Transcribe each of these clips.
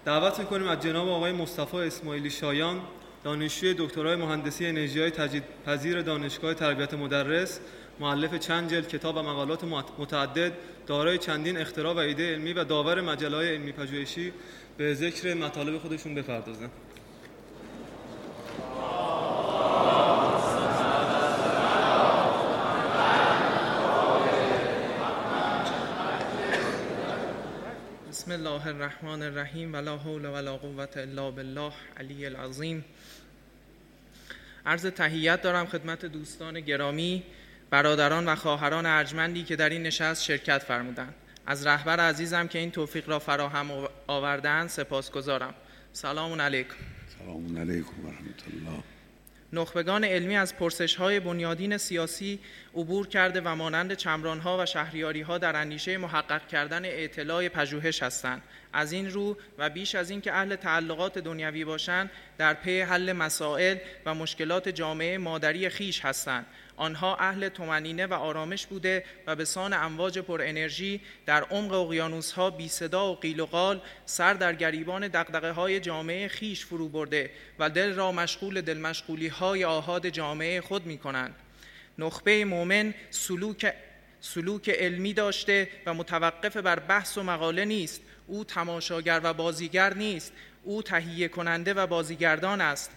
دعوت می‌کنیم از جناب آقای مصطفی اسماعیلی شایان، دانشجوی دکترای مهندسی انرژی‌های تجدیدپذیر دانشگاه تربیت مدرس، مؤلف چند جلد کتاب و مقالات متعدد، دارای چندین اختراع و ایده علمی و داور مجله‌های علمی پژوهشی، به ذکر مطالب خودشون بپردازن. بسم الله الرحمن الرحیم و لا حول ولا قوة الا بالله علی العظیم. عرض تحیت دارم خدمت دوستان گرامی، برادران و خواهران ارجمندی که در این نشست شرکت فرمودند. از رهبر عزیزم که این توفیق را فراهم آوردند سپاسگزارم. سلام علیکم. سلام علیکم و رحمت الله. نخبگان علمی از پرسش‌های بنیادین سیاسی عبور کرده و مانند چمران‌ها و شهریاری‌ها در اندیشه محقق کردن اطلاع پژوهش هستند. از این رو و بیش از این که اهل تعلقات دنیوی باشند، در پی حل مسائل و مشکلات جامعه مادری خیش هستند. آنها اهل طمأنینه و آرامش بوده و به سان امواج پر انرژی در عمق اقیانوس‌ها بی صدا و قیل و قال سر در گریبان دغدغه‌های جامعه خیش فرو برده و دل را مشغول دلمشغولی‌های آحاد جامعه خود می‌کنند. نخبه مومن سلوک علمی داشته و متوقف بر بحث و مقاله نیست. او تماشاگر و بازیگر نیست، او تهیه کننده و بازیگردان است.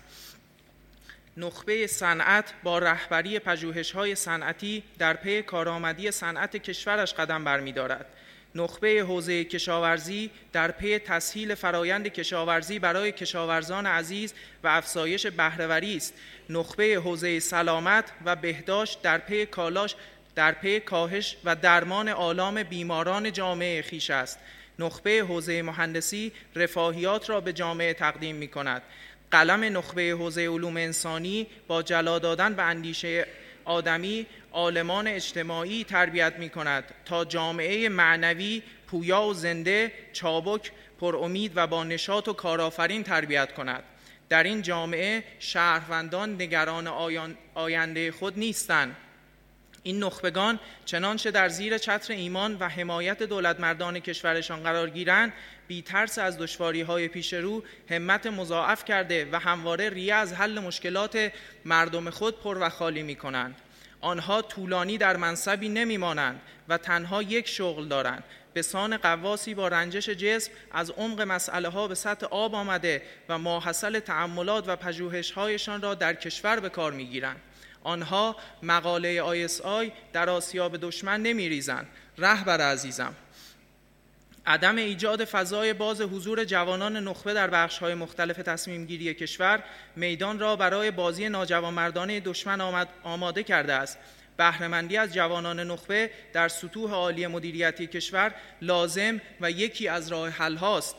نخبه صنعت با رهبری پژوهش‌های صنعتی در پی کارآمدی صنعت کشورش قدم برمی‌دارد. نخبه حوزه کشاورزی در پی تسهیل فرایند کشاورزی برای کشاورزان عزیز و افزایش بهره‌وری است. نخبه حوزه سلامت و بهداشت در پی کاهش و درمان آلام بیماران جامعه خویش است. نخبه حوزه مهندسی رفاهیات را به جامعه تقدیم می‌کند. قلم نخبه حوزه علوم انسانی با جلا دادن به اندیشه آدمی عالمان اجتماعی تربیت می‌کند تا جامعه معنوی پویا و زنده، چابک، پر امید و با نشاط و کارآفرین تربیت کند. در این جامعه شهروندان نگران آینده خود نیستند. این نخبگان چنانچه در زیر چتر ایمان و حمایت دولتمردان کشورشان قرار گیرند، بی ترس از دشواری‌های پیش رو همت مضاعف کرده و همواره ریه از حل مشکلات مردم خود پر و خالی می‌کنند. آنها طولانی در منصبی نمی‌مانند و تنها یک شغل دارند. به سان غواصی با رنجش جسم از عمق مسئله‌ها به سطح آب آمده و ماحصل تأملات و پژوهش‌هایشان را در کشور به کار می‌گیرند. آنها مقاله ISI در آسیاب دشمن نمی‌ریزند. رهبر عزیزم، عدم ایجاد فضای باز حضور جوانان نخبه در بخش‌های مختلف تصمیم گیری کشور میدان را برای بازی ناجوانمردانه دشمن آماده کرده است. بهره‌مندی از جوانان نخبه در سطوح عالی مدیریتی کشور لازم و یکی از راه حل‌هاست.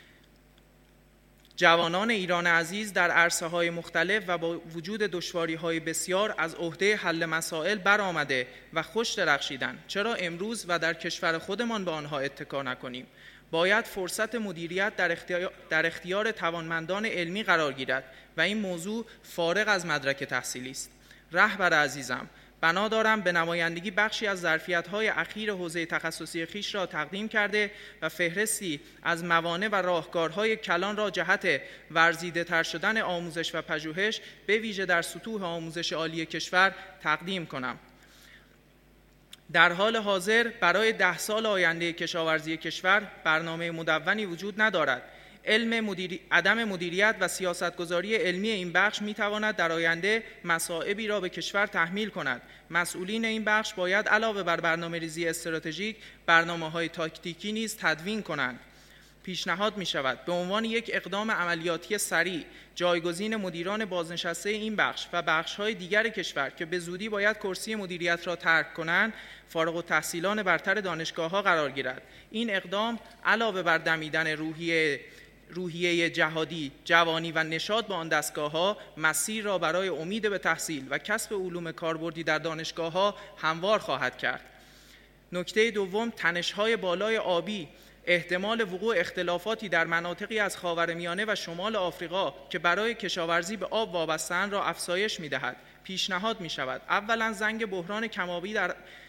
جوانان ایران عزیز در عرصه‌های مختلف و با وجود دشواری‌های بسیار از عهده حل مسائل برآمده و خوش درخشیدند. چرا امروز و در کشور خودمان به آنها اتکا نکنیم؟ باید فرصت مدیریت در اختیار توانمندان علمی قرار گیرد و این موضوع فارغ از مدرک تحصیلی است. رهبر عزیزم، بنا دارم به نمایندگی بخشی از ظرفیت‌های اخیر حوزه تخصصی خویش را تقدیم کرده و فهرستی از موانع و راهکارهای کلان را جهت ورزیده‌تر شدن آموزش و پژوهش به ویژه در سطوح آموزش عالی کشور تقدیم کنم. در حال حاضر برای 10 سال آینده کشاورزی کشور برنامه مدونی وجود ندارد. عدم مدیریت و سیاستگذاری علمی این بخش می‌تواند در آینده مصائبی را به کشور تحمیل کند. مسئولین این بخش باید علاوه بر برنامه‌ریزی استراتژیک، برنامه‌های تاکتیکی نیز تدوین کنند. پیشنهاد می‌شود به عنوان یک اقدام عملیاتی سریع جایگزین مدیران بازنشسته این بخش و بخش‌های دیگر کشور که به زودی باید کرسی مدیریت را ترک کنند، فارغ التحصیلان برتر دانشگاه‌ها قرار گیرد. این اقدام علاوه بر دمیدن روحیه جهادی، جوانی و نشاط به آن دستگاه‌ها، مسیر را برای امید به تحصیل و کسب علوم کاربردی در دانشگاه‌ها هموار خواهد کرد. نکته دوم، تنش‌های بالای آبی احتمال وقوع اختلافاتی در مناطقی از خاورمیانه و شمال آفریقا که برای کشاورزی به آب وابسته‌اند را افزایش می‌دهد. پیشنهاد می‌شود اولا زنگ بحران کم‌آبی در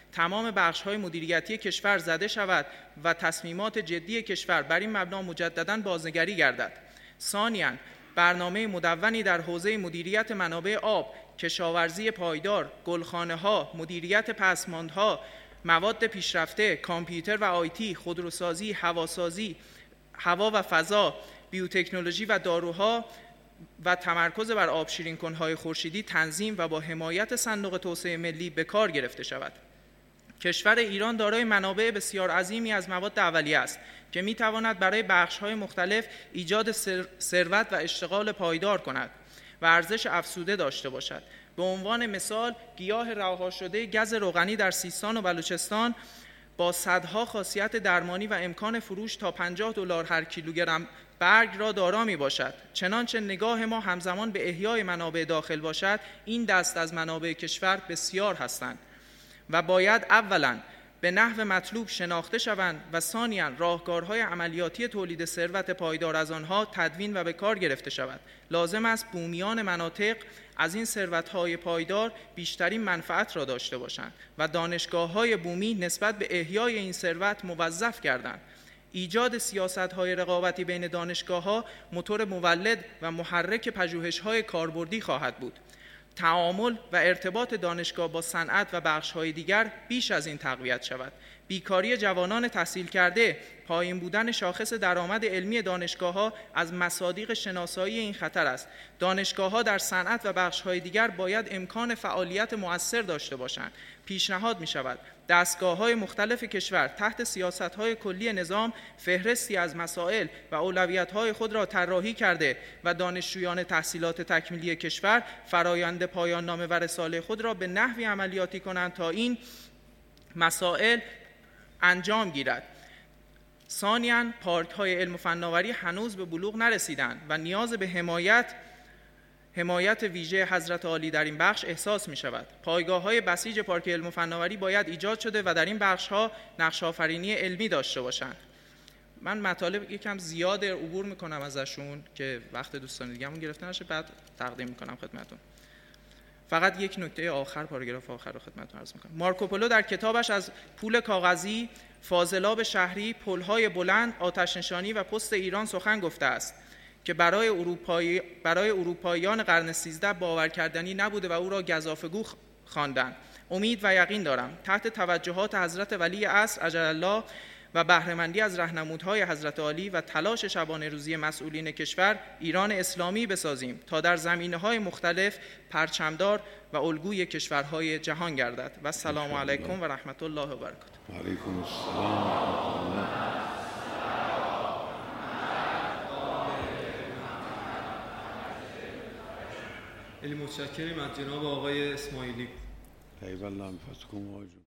تمام بخش‌های مدیریتی کشور زده شود و تصمیمات جدی کشور بر این مبنا مجدداً بازنگری گردد. ثانیاً برنامه مدونی در حوزه مدیریت منابع آب، کشاورزی پایدار، گلخانه‌ها، مدیریت پسماندها، مواد پیشرفته، کامپیوتر و آیتی، خودروسازی، هواسازی، هوا و فضا، بیوتکنولوژی و داروها و تمرکز بر آبشیرین کنهای خورشیدی تنظیم و با حمایت صندوق توسعه ملی به کار گرفته شود. کشور ایران دارای منابع بسیار عظیمی از مواد اولیه است که می‌تواند برای بخش‌های مختلف ایجاد ثروت و اشتغال پایدار کند و ارزش افزوده داشته باشد. به عنوان مثال گیاه رها شده گز روغنی در سیستان و بلوچستان با صدها خاصیت درمانی و امکان فروش تا $50 هر کیلوگرم برگ را دارا می باشد. چنانچه نگاه ما همزمان به احیای منابع داخل باشد، این دست از منابع کشور بسیار هستند و باید اولاً به نحو مطلوب شناخته شوند و ثانیاً راهکارهای عملیاتی تولید ثروت پایدار از آنها تدوین و به کار گرفته شود. لازم است بومیان مناطق از این ثروت‌های پایدار بیشترین منفعت را داشته باشند و دانشگاه‌های بومی نسبت به احیای این ثروت موظف گردند. ایجاد سیاست‌های رقابتی بین دانشگاه‌ها موتور مولد و محرک پژوهش‌های کاربردی خواهد بود. تعامل و ارتباط دانشگاه با صنعت و بخش‌های دیگر بیش از این تقویت شود. بیکاری جوانان تحصیل کرده، پایین بودن شاخص درآمد علمی دانشگاه‌ها از مصادیق شناسایی این خطر است. دانشگاه‌ها در صنعت و بخش‌های دیگر باید امکان فعالیت مؤثر داشته باشند. پیشنهاد می‌شود دستگاه‌های مختلف کشور تحت سیاست‌های کلی نظام فهرستی از مسائل و اولویت‌های خود را طراحی کرده و دانشجویان تحصیلات تکمیلی کشور فرایند پایان نامه و رساله خود را به نحوی عملیاتی کنند تا این مسائل انجام گیرد. ثانیاً پارک‌های علم و فناوری هنوز به بلوغ نرسیدند و نیاز به حمایت ویژه حضرت عالی در این بخش احساس می شود. پایگاه‌های بسیج پارک علم و فناوری باید ایجاد شده و در این بخش‌ها نقش آفرینی علمی داشته باشند. من مطالب یکم زیاد عبور می‌کنم ازشون که وقت دوستان دیگه‌مون گرفته نشه، بعد تقدیم می‌کنم خدمتتون. فقط یک نکته آخر، پاراگراف آخر رو خدمتتون عرض می‌کنم. مارکوپولو در کتابش از پول کاغذی، فاضلاب شهری، پل‌های بلند، آتش‌نشانی و پست ایران سخن گفته است که برای اروپاییان قرن 13 باور کردنی نبوده و او را گزافه‌گو خواندند. امید و یقین دارم تحت توجهات حضرت ولی عصر عجل الله و بهره‌مندی از راهنمودهای حضرت عالی و تلاش شبانه روزی مسئولین کشور ایران اسلامی بسازیم تا در زمینه‌های مختلف پرچمدار و الگوی کشورهای جهان گردد. و السلام علیکم و رحمت الله و برکاته. و علیکم السلام. خیلی متشکریم از جناب آقای اسماعیلی. ایوالله انفسکم